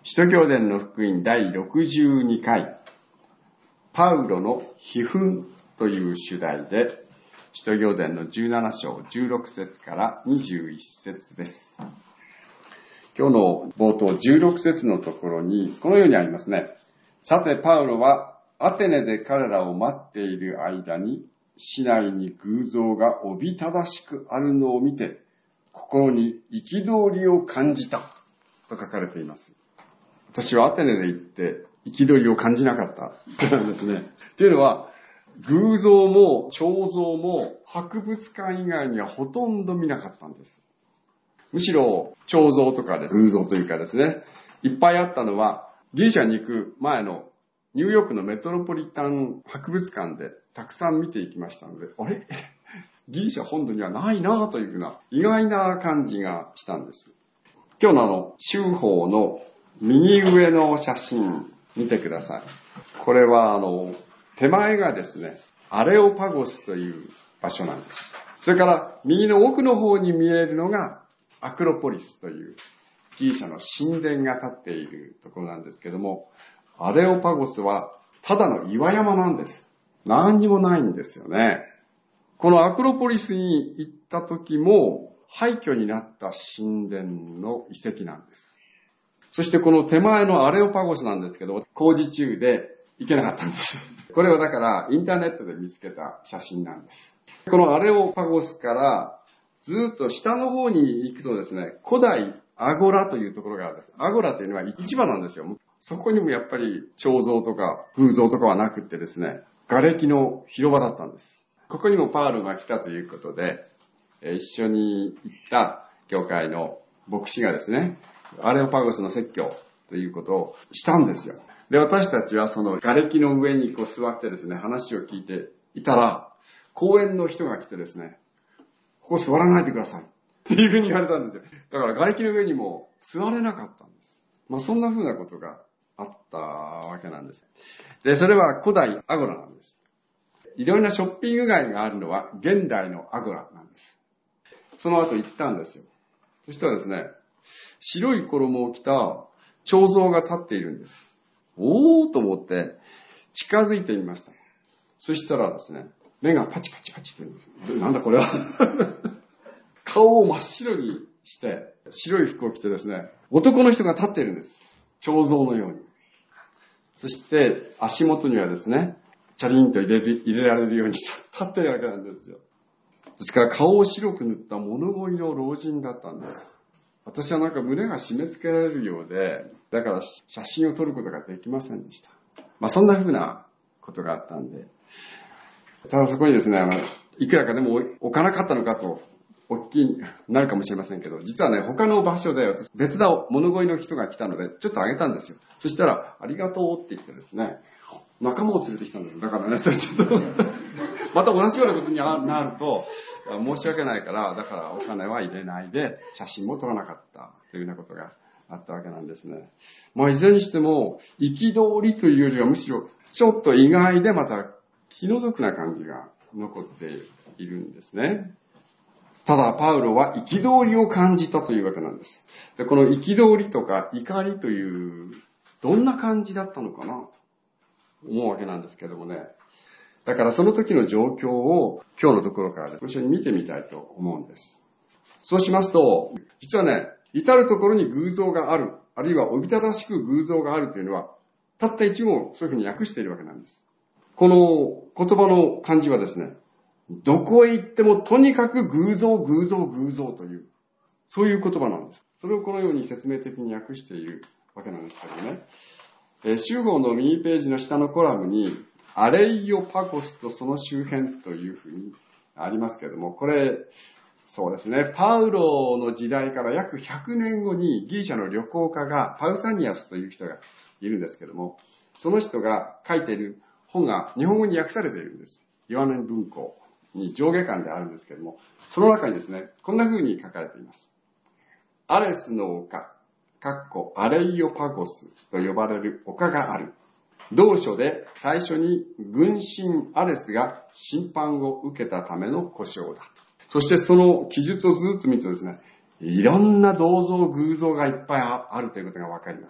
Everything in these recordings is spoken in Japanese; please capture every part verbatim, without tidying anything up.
使徒行伝の福音だいろくじゅうにかい、パウロの悲憤という主題で、使徒行伝のじゅうななしょうじゅうろくせつからにじゅういっせつです。今日の冒頭じゅうろくせつのところにこのようにありますね。さてパウロはアテネで彼らを待っている間に、市内に偶像がおびただしくあるのを見て、心に憤りを感じたと書かれています。私はアテネで行って憤りを感じなかったなんですね。というのは、偶像も彫像も博物館以外にはほとんど見なかったんです。むしろ彫像とかで偶像というかですね、いっぱいあったのは、ギリシャに行く前のニューヨークのメトロポリタン博物館でたくさん見ていきましたので、あれギリシャ本土にはないなというふうな意外な感じがしたんです。今日のあの、修法の右上の写真見てください。これはあの、手前がですね、アレオパゴスという場所なんです。それから右の奥の方に見えるのがアクロポリスというギリシャの神殿が建っているところなんですけども、アレオパゴスはただの岩山なんです。何にもないんですよね。このアクロポリスに行った時も廃墟になった神殿の遺跡なんです。そしてこの手前のアレオパゴスなんですけど、工事中で行けなかったんです。これはだからインターネットで見つけた写真なんです。このアレオパゴスからずっと下の方に行くとですね、古代アゴラというところがあるんです。アゴラというのは市場なんですよ。そこにもやっぱり彫像とか偶像とかはなくってですね、瓦礫の広場だったんです。ここにもパウロが来たということで、一緒に行った教会の牧師がですね、アレオパゴスの説教ということをしたんですよ。で、私たちはその瓦礫の上にこう座ってですね、話を聞いていたら、公園の人が来てですね、ここ座らないでくださいっていうふうに言われたんですよ。だから瓦礫の上にも座れなかったんです。まあそんなふうなことがあったわけなんです。で、それは古代アゴラなんです。いろいろなショッピング街があるのは現代のアゴラなんです。その後行ったんですよ。そしたらですね、白い衣を着た彫像が立っているんです。おーと思って近づいてみました。そしたらですね、目がパチパチパチって言うんですよ。なんだこれは顔を真っ白にして白い服を着てですね、男の人が立っているんです。彫像のように。そして足元にはですね、チャリンと入れる、入れられるように立ってるわけなんですよ。ですから顔を白く塗った物乞いの老人だったんです。私はなんか胸が締め付けられるようで、だから写真を撮ることができませんでした。まあそんな風なことがあったんで。ただそこにですね、あのいくらかでも置かなかったのかと、大きいなるかもしれませんけど、実はね、他の場所で私別な物乞いの人が来たので、ちょっとあげたんですよ。そしたら、ありがとうって言ってですね、仲間を連れてきたんです。だからね、それちょっと、また同じようなことになると、申し訳ないから、だからお金は入れないで、写真も撮らなかったというようなことがあったわけなんですね。まあ、いずれにしても、憤りというよりはむしろ、ちょっと意外でまた気の毒な感じが残っているんですね。ただ、パウロは憤りを感じたというわけなんです。で、この憤りとか怒りという、どんな感じだったのかなと思うわけなんですけどもね。だからその時の状況を今日のところから一緒に見てみたいと思うんです。そうしますと、実はね、至るところに偶像がある、あるいはおびただしく偶像があるというのは、たった一語をそういうふうに訳しているわけなんです。この言葉の漢字はですね、どこへ行ってもとにかく偶像、偶像、偶像という、そういう言葉なんです。それをこのように説明的に訳しているわけなんですけどね。えー、修法の右ページの下のコラムに、アレイオパゴスとその周辺というふうにありますけれども、これ、そうですね、パウロの時代から約ひゃくねんごにギリシャの旅行家がパウサニアスという人がいるんですけども、その人が書いている本が日本語に訳されているんです。ヨハネ文庫に上下巻であるんですけれども、その中にですね、こんな風に書かれています。アレスの丘、かっこアレイオパゴスと呼ばれる丘がある。同書で最初に軍神アレスが審判を受けたための呼称だ。そしてその記述をずっと見るとですね、いろんな銅像、偶像がいっぱいあるということがわかります。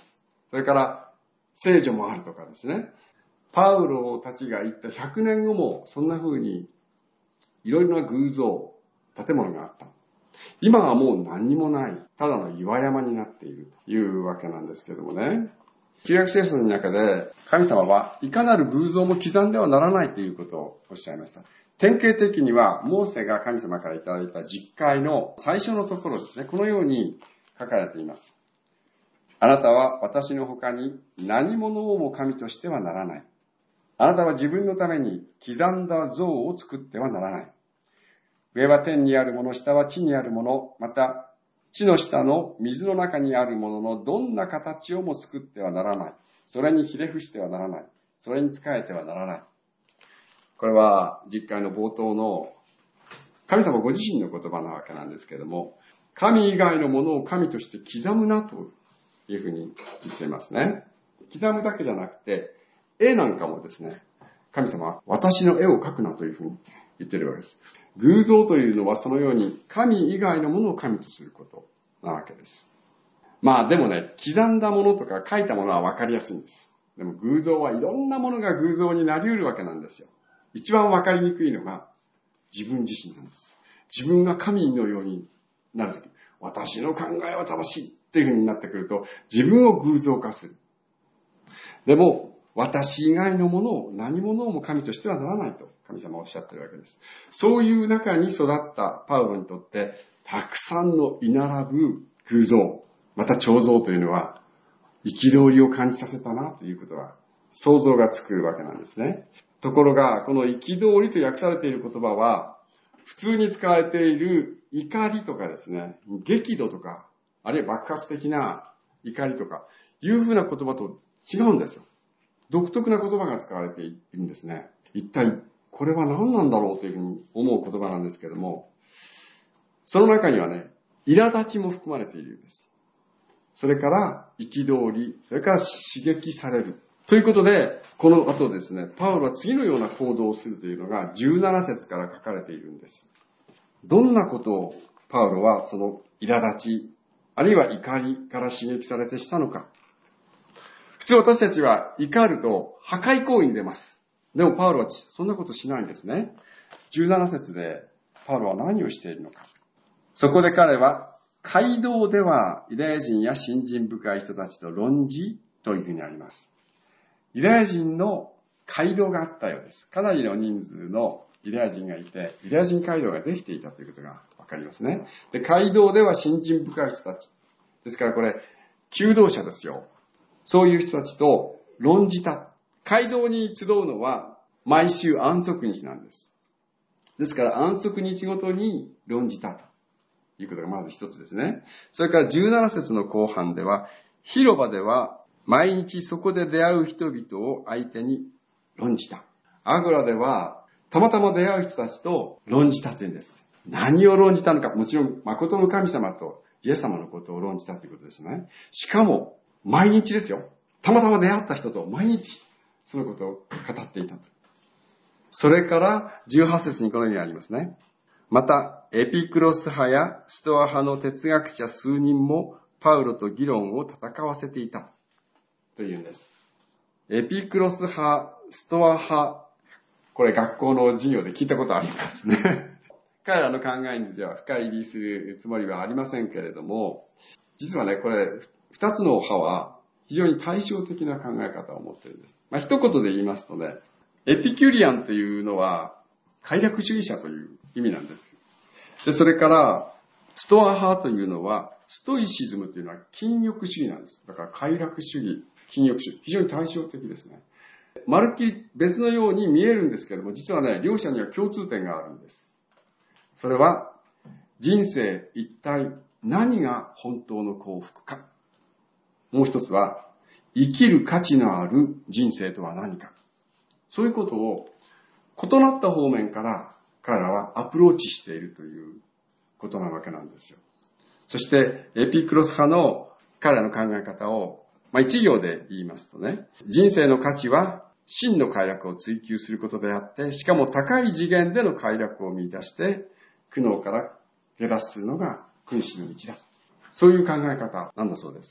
それから聖女もあるとかですね。パウロたちが言ったひゃくねんごもそんな風にいろいろな偶像、建物があった。今はもう何にもない、ただの岩山になっているというわけなんですけどもね。旧約聖書の中で神様はいかなる偶像も刻んではならないということをおっしゃいました。典型的にはモーセが神様からいただいた実戒の最初のところですね。このように書かれています。あなたは私の他に何者をも神としてはならない。あなたは自分のために刻んだ像を作ってはならない。上は天にあるもの、下は地にあるもの、また地の下の水の中にあるもののどんな形をも作ってはならない。それにひれ伏してはならない。それに仕えてはならない。これは実会の冒頭の神様ご自身の言葉なわけなんですけれども、神以外のものを神として刻むなというふうに言っていますね。刻むだけじゃなくて、絵なんかもですね、神様は私の絵を描くなというふうに言っているわけです。偶像というのはそのように神以外のものを神とすることなわけです。まあでもね、刻んだものとか描いたものは分かりやすいんです。でも偶像はいろんなものが偶像になり得るわけなんですよ。一番分かりにくいのが自分自身なんです。自分が神のようになるとき、私の考えは正しいっていうふうになってくると、自分を偶像化する。でも、私以外のものを何者をも神としてはならないと神様はおっしゃっているわけです。そういう中に育ったパウロにとって、たくさんの居並ぶ偶像、また彫像というのは、憤りを感じさせたなということは、想像がつくわけなんですね。ところが、この憤りと訳されている言葉は、普通に使われている怒りとかですね、激怒とか、あるいは爆発的な怒りとか、いうふうな言葉と違うんですよ。独特な言葉が使われているんですね。一体これは何なんだろうというふうに思う言葉なんですけれども、その中にはね、苛立ちも含まれているんです。それから憤り、それから刺激される。ということで、この後ですね、パウロは次のような行動をするというのがじゅうなな節から書かれているんです。どんなことをパウロはその苛立ち、あるいは怒りから刺激されてしたのか。普通私たちは怒ると破壊行為に出ます。でもパウロはそんなことしないんですね。じゅうなな節でパウロは何をしているのか。そこで彼は、街道ではユダヤ人や信心深い人たちと論じというふうにあります。ユダヤ人の街道があったようです。かなりの人数のユダヤ人がいて、ユダヤ人街道ができていたということがわかりますね。で、街道では信心深い人たち。ですからこれ、求道者ですよ。そういう人たちと論じた。街道に集うのは毎週安息日なんです。ですから安息日ごとに論じたということがまず一つですね。それからじゅうなな節の後半では、広場では毎日そこで出会う人々を相手に論じた。アゴラではたまたま出会う人たちと論じたというんです。何を論じたのか、もちろん誠の神様とイエス様のことを論じたということですね。しかも毎日ですよ。たまたま出会った人と毎日そのことを語っていたと。それからじゅうはち節にこのようにありますね。また、エピクロス派やストア派の哲学者数人もパウロと議論を戦わせていたというんです。エピクロス派、ストア派、これ学校の授業で聞いたことありますね。彼らの考えにでは深入りするつもりはありませんけれども、実はね、これ二つの派は非常に対照的な考え方を持っているんです。まあ、一言で言いますとね、エピキュリアンというのは快楽主義者という意味なんです。で、それからストア派というのはストイシズムというのは禁欲主義なんです。だから快楽主義、禁欲主義、非常に対照的ですね。まるっきり別のように見えるんですけれども、実はね、両者には共通点があるんです。それは人生一体何が本当の幸福か。もう一つは生きる価値のある人生とは何か。そういうことを異なった方面から彼らはアプローチしているということなわけなんですよ。そしてエピクロス派の彼らの考え方を、まあ、一行で言いますとね、人生の価値は真の快楽を追求することであって、しかも高い次元での快楽を見出して苦悩から出脱するのが君子の道だ。そういう考え方なんだそうです。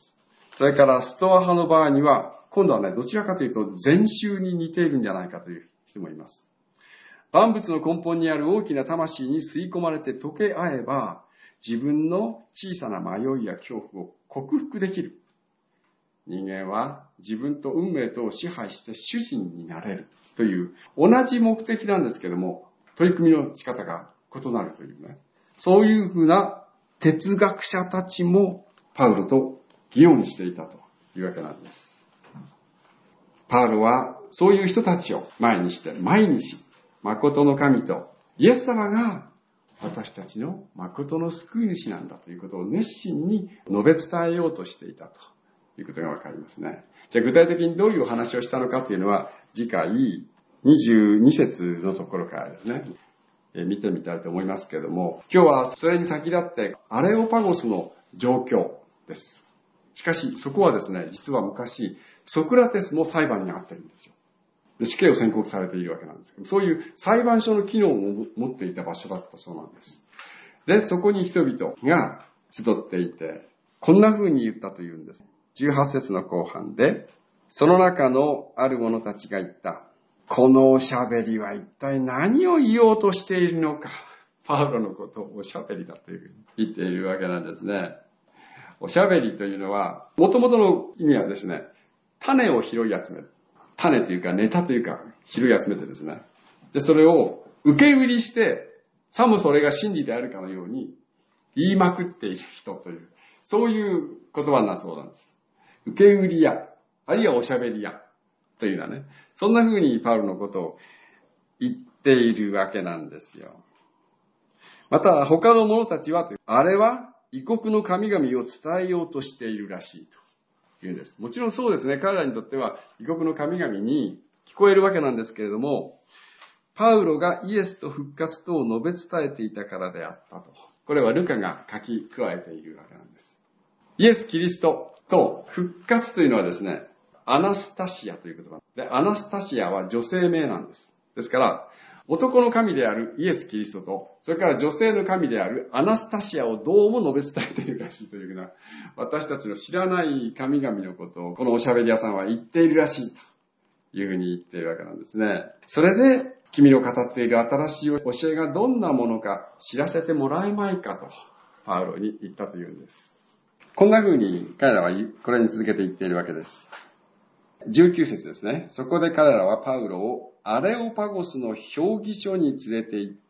それからストア派の場合には、今度はね、どちらかというと禅宗に似ているんじゃないかという人もいます。万物の根本にある大きな魂に吸い込まれて溶け合えば、自分の小さな迷いや恐怖を克服できる。人間は自分と運命とを支配して主人になれるという同じ目的なんですけども、取り組みの仕方が異なるというね。そういうふうな哲学者たちもパウロと議論していたというわけなんです。パウロはそういう人たちを前にして毎日、誠の神とイエス様が私たちの誠の救い主なんだということを熱心に述べ伝えようとしていたということがわかりますね。じゃあ具体的にどういうお話をしたのかというのは次回にじゅうに節のところからですね、え見てみたいと思いますけれども、今日はそれに先立ってアレオパゴスの状況です。しかしそこはですね、実は昔ソクラテスも裁判にあってるんですよ。で死刑を宣告されているわけなんですけど、そういう裁判所の機能を持っていた場所だったそうなんです。で、そこに人々が集っていて、こんな風に言ったというんです。じゅうはち節の後半で、その中のある者たちが言った。このおしゃべりは一体何を言おうとしているのか。パウロのことをおしゃべりだというふうに言っているわけなんですね。おしゃべりというのは、もともとの意味はですね、種を拾い集める。種というかネタというか拾い集めてですね。で、それを受け売りして、さもそれが真理であるかのように言いまくっている人という、そういう言葉になるそうなんです。受け売り屋、あるいはおしゃべり屋というのはね、そんな風にパウロのことを言っているわけなんですよ。また他の者たちは、あれは異国の神々を伝えようとしているらしいと。言うんです。もちろんそうですね。彼らにとっては異国の神々に聞こえるわけなんですけれども、パウロがイエスと復活とを述べ伝えていたからであったと。これはルカが書き加えているわけなんです。イエス・キリストと復活というのはですね、アナスタシアという言葉で、アナスタシアは女性名なんです。ですから、男の神であるイエス・キリストと、それから女性の神であるアナスタシアをどうも述べ伝えているらしいというような、私たちの知らない神々のことをこのおしゃべり屋さんは言っているらしいというふうに言っているわけなんですね。それで、君の語っている新しい教えがどんなものか知らせてもらえまいかと、パウロに言ったというんです。こんなふうに彼らはこれに続けて言っているわけです。じゅうきゅう節ですね。そこで彼らはパウロをアレオパゴスの評議所に連れて行って、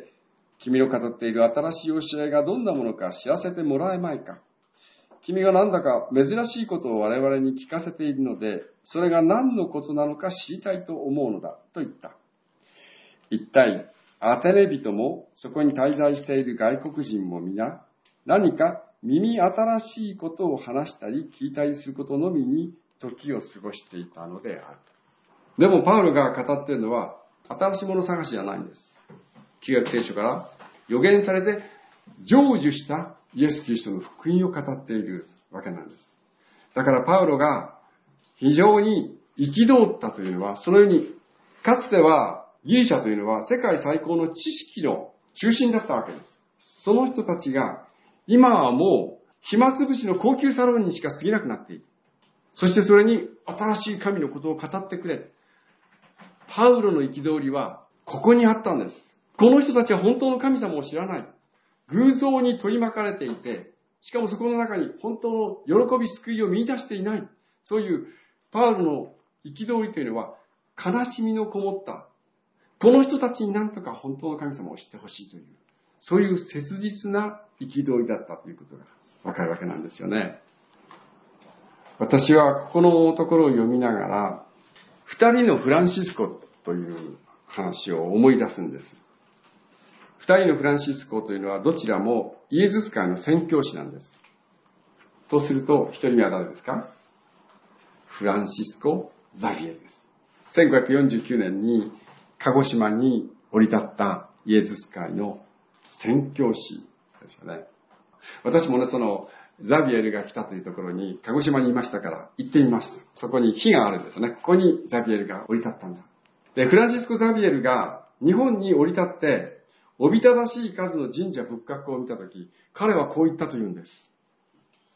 君の語っている新しい教えがどんなものか知らせてもらえまいか。君がなんだか珍しいことを我々に聞かせているので、それが何のことなのか知りたいと思うのだ、と言った。一体、アテネ人もそこに滞在している外国人も皆、何か耳新しいことを話したり聞いたりすることのみに時を過ごしていたのである。でもパウロが語っているのは新しいもの探しじゃないんです。旧約聖書から予言されて成就したイエス・キリストの福音を語っているわけなんです。だからパウロが非常に憤ったというのは、そのようにかつてはギリシャというのは世界最高の知識の中心だったわけです。その人たちが今はもう暇つぶしの高級サロンにしか過ぎなくなっている。そしてそれに新しい神のことを語ってくれ。パウロの憤りはここにあったんです。この人たちは本当の神様を知らない。偶像に取り巻かれていて、しかもそこの中に本当の喜び救いを見出していない。そういうパウロの憤りというのは悲しみのこもった。この人たちに何とか本当の神様を知ってほしいという、そういう切実な憤りだったということがわかるわけなんですよね。私はここのところを読みながら、二人のフランシスコという話を思い出すんです。二人のフランシスコというのはどちらもイエズス会の宣教師なんです。とすると、一人目は誰ですか？フランシスコ・ザビエルです。せんごひゃくよんじゅうきゅうねんに鹿児島に降り立ったイエズス会の宣教師ですよね。私もね、そのザビエルが来たというところに鹿児島にいましたから行ってみました。そこに碑があるんですよね。ここにザビエルが降り立ったんだ。で、フランシスコ・ザビエルが日本に降り立っておびただしい数の神社仏閣を見たとき、彼はこう言ったというんです。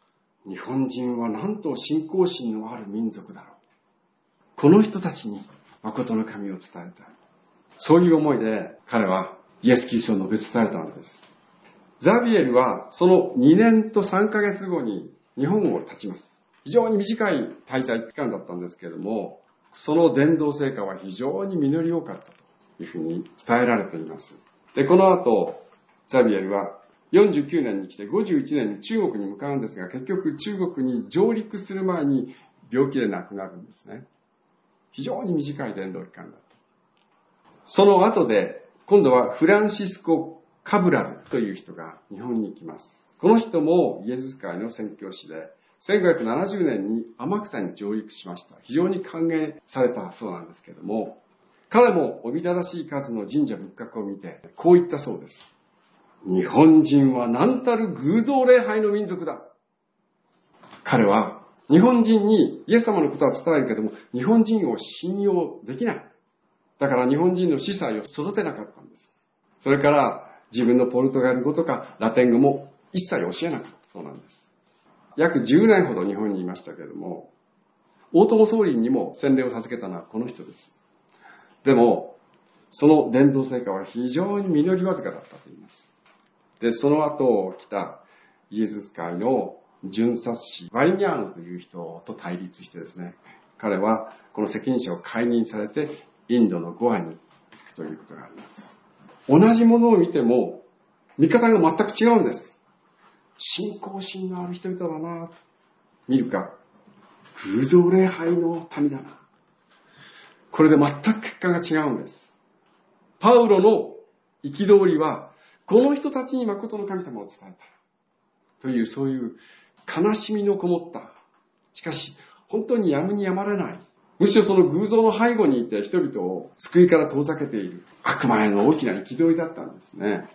日本人はなんと信仰心のある民族だろう。この人たちに誠の神を伝えたい。そういう思いで彼はイエス・キリストを述べ伝えたのです。ザビエルはそのにねんとさんかげつごに日本を立ちます。非常に短い滞在期間だったんですけれども、その伝道成果は非常に実り多かったというふうに伝えられています。で、この後、ザビエルはよんじゅうきゅうねんに来てごじゅういちねんに中国に向かうんですが、結局中国に上陸する前に病気で亡くなるんですね。非常に短い伝道期間だった。その後で、今度はフランシスコ・カブラルという人が日本に来ます。この人もイエズス会の宣教師で、せんごひゃくななじゅうねんに天草に上陸しました。非常に歓迎されたそうなんですけれども、彼もおびただしい数の神社仏閣を見て、こう言ったそうです。日本人は何たる偶像礼拝の民族だ。彼は日本人にイエス様のことは伝えるけども、日本人を信用できない。だから日本人の司祭を育てなかったんです。それから自分のポルトガル語とかラテン語も一切教えなかったそうなんです。約じゅうねんほど日本にいましたけれども、大友宗麟にも洗礼を授けたのはこの人です。でも、その伝道成果は非常に実りわずかだったと言います。で、その後来たイエズス会の巡察使バリニャーノという人と対立してですね、彼はこの責任者を解任されてインドのゴアに行くということがあります。同じものを見ても見方が全く違うんです。信仰心のある人々だな。見るか、偶像礼拝の民だな。これで全く結果が違うんです。パウロの憤りは、この人たちに誠の神様を伝えた。という、そういう悲しみのこもった。しかし、本当にやむにやまれない。むしろその偶像の背後にいて人々を救いから遠ざけている悪魔への大きな憤りだったんですね。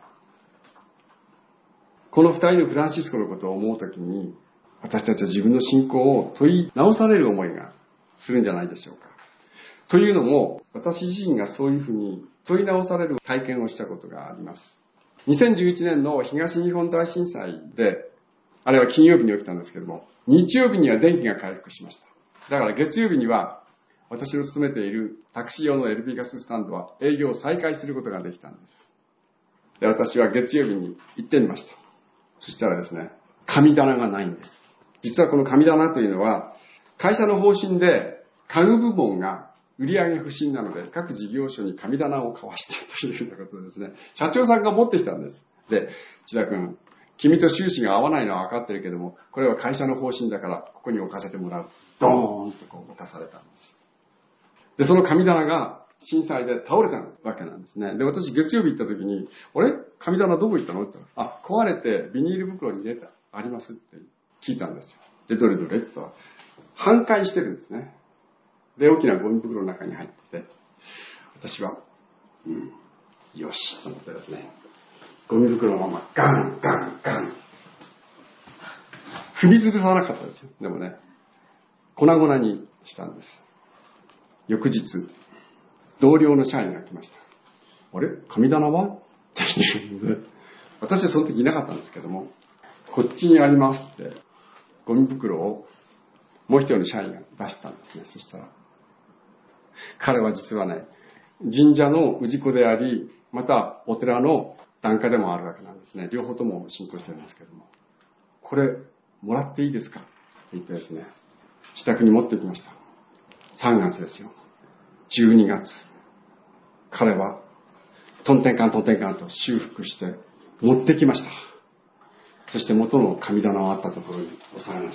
この二人のフランシスコのことを思うときに、私たちは自分の信仰を問い直される思いがするんじゃないでしょうか。というのも、私自身がそういうふうに問い直される体験をしたことがあります。にせんじゅういちねんの東日本大震災で、あれは金曜日に起きたんですけども、日曜日には電気が回復しました。だから月曜日には、私の勤めているタクシー用の エルピー ガススタンドは営業を再開することができたんです。で、私は月曜日に行ってみました。そしたらですね、神棚がないんです。実はこの神棚というのは、会社の方針で家具部門が売上不振なので、各事業所に神棚を交わしてというようなことでですね、社長さんが持ってきたんです。で、千田君、君と収支が合わないのは分かってるけども、これは会社の方針だから、ここに置かせてもらう。ドーンとこう置かされたんですよ。で、その神棚が震災で倒れたわけなんですね。で、私月曜日行った時に、あれ神棚どこ行ったのって言ったら、あ、壊れてビニール袋に入れてありますって聞いたんですよ。で、どれどれって言ったら、半壊してるんですね。で、大きなゴミ袋の中に入ってて、私は、うん、よしと思ってですね、ゴミ袋のままガンガンガン。踏み潰さなかったですよ。でもね、粉々にしたんです。翌日、同僚の社員が来ました。あれ神棚はっていうので、私はその時いなかったんですけども、こっちにありますって、ゴミ袋をもう一人の社員が出したんですね。そしたら、彼は実はね、神社の氏子であり、またお寺の檀家でもあるわけなんですね。両方とも信仰してるんですけども、これもらっていいですかって言ってですね、自宅に持ってきました。さんがつですよ。じゅうにがつ、彼はトンテンカントンテンカンと修復して持ってきました。そして元の神棚をあったところに収めました。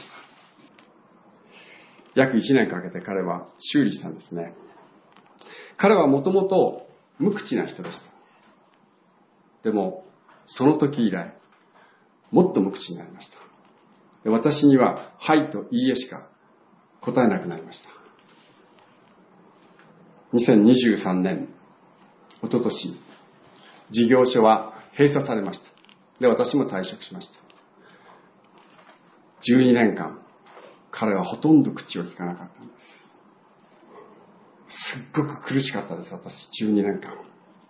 約いちねんかけて彼は修理したんですね。彼はもともと無口な人でした。でもその時以来もっと無口になりました。で、私にははいといいえしか答えなくなりました。にせんにじゅうさんねん、おととし、事業所は閉鎖されました。で、私も退職しました。じゅうにねんかん、彼はほとんど口を聞かなかったんです。すっごく苦しかったです、私、じゅうにねんかん。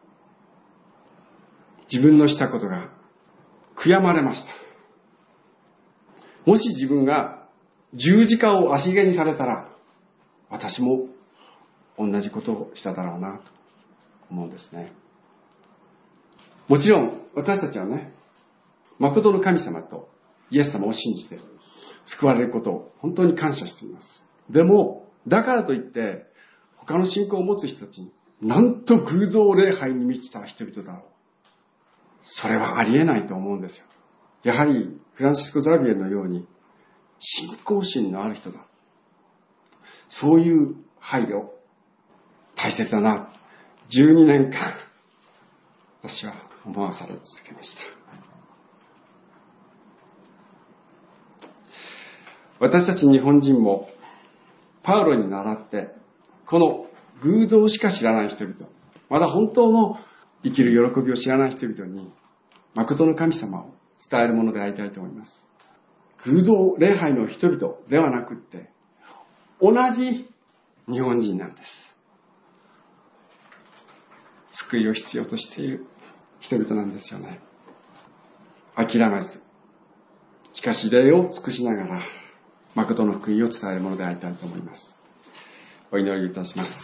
自分のしたことが悔やまれました。もし自分が十字架を足げにされたら、私も同じことをしただろうなと思うんですね。もちろん私たちはね、誠の神様とイエス様を信じて救われることを本当に感謝しています。でも、だからといって他の信仰を持つ人たちに、なんと偶像礼拝に満ちた人々だろう。それはありえないと思うんですよ。やはりフランシスコ・ザビエルのように信仰心のある人だ。そういう配慮、大切だな。じゅうにねんかん、私は思わされ続けました。私たち日本人もパウロに倣って、この偶像しか知らない人々、まだ本当の生きる喜びを知らない人々に、誠の神様を伝えるものでありたいと思います。偶像礼拝の人々ではなくって、同じ日本人なんです。救いを必要としている人々なんですよね。諦めず、しかし礼を尽くしながら、誠の福音を伝えるものでありたいと思います。お祈りいたします。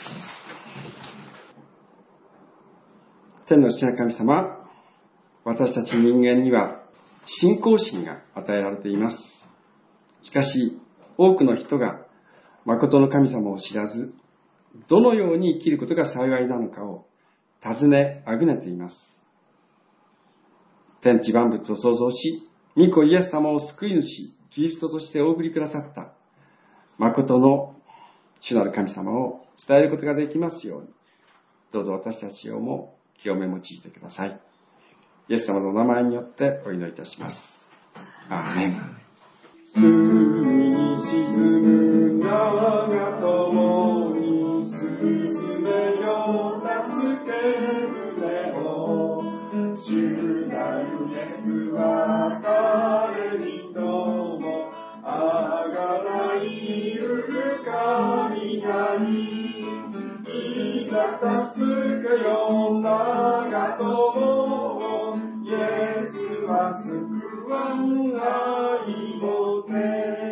天の父なる神様、私たち人間には信仰心が与えられています。しかし、多くの人が誠の神様を知らず、どのように生きることが幸いなのかを尋ねあぐねています。天地万物を創造し、御子イエス様を救い主、キリストとしてお送りくださった、誠の主なる神様を伝えることができますように、どうぞ私たちをも清め用いてください。イエス様のお名前によってお祈りいたします。アーメン。 隅に沈む長友に進めよ助け舟を、主なるイエスは彼にともあがないる神なり、いざ助けよ長友を、イエスは救わん愛もて、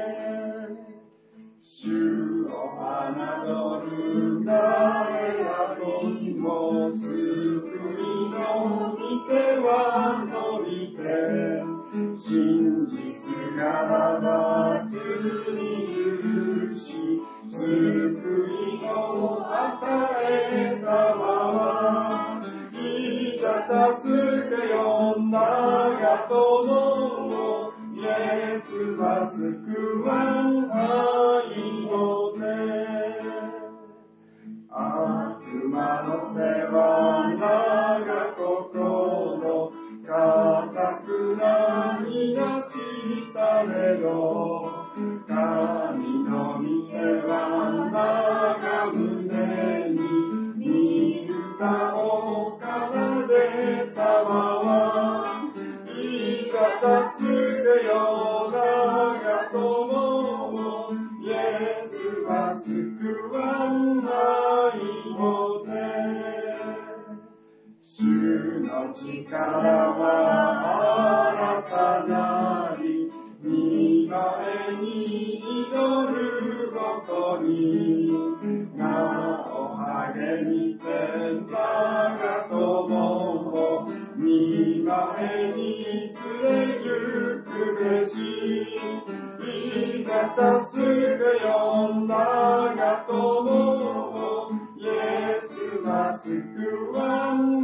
主を侮る誰らにも救いの御手は伸びて、信じすがらば罪許し、救いを与えたまま、いざ助けよ長友を、イエスは救わん愛の手、悪魔の手は長心、固くなみなしたれど、神の御手は長胸に見るかを奏でたまま、いざ助けよ長友を、イエスは救わん愛もて、主の力は新たなり、見前に祈るごとに、なお励みて長友を、見前に連れ行くべし、いざ助けよ長友を、イエスは救わん